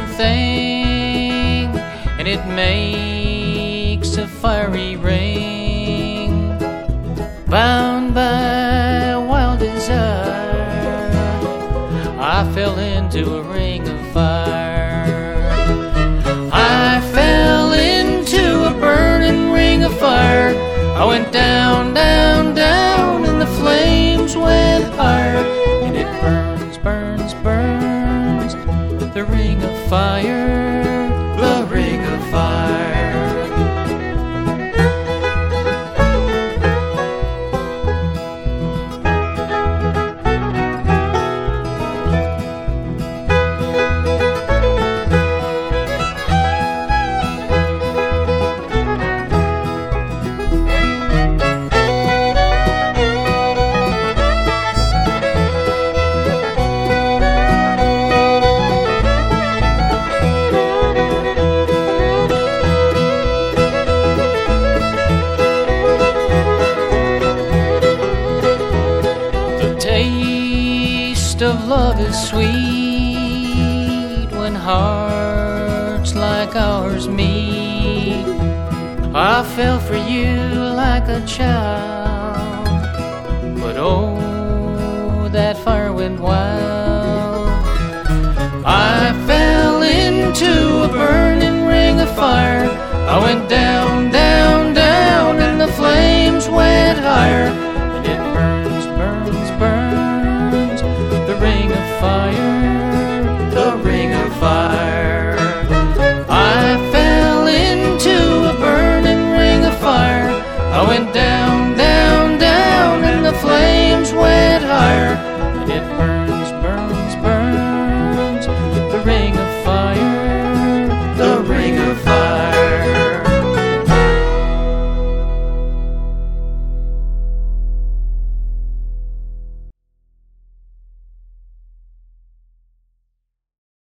good thing, and it makes a fiery ring. Bound by a wild desire, I fell into a ring of fire. I fell into a burning ring of fire. I went down, down, down, and the flames went higher. And it burns, burns, burns, the ring of fire, the ring of fire. Taste of love is sweet when hearts like ours meet. I fell for you like a child, but oh, that fire went wild. I fell into a burning ring of fire. I went down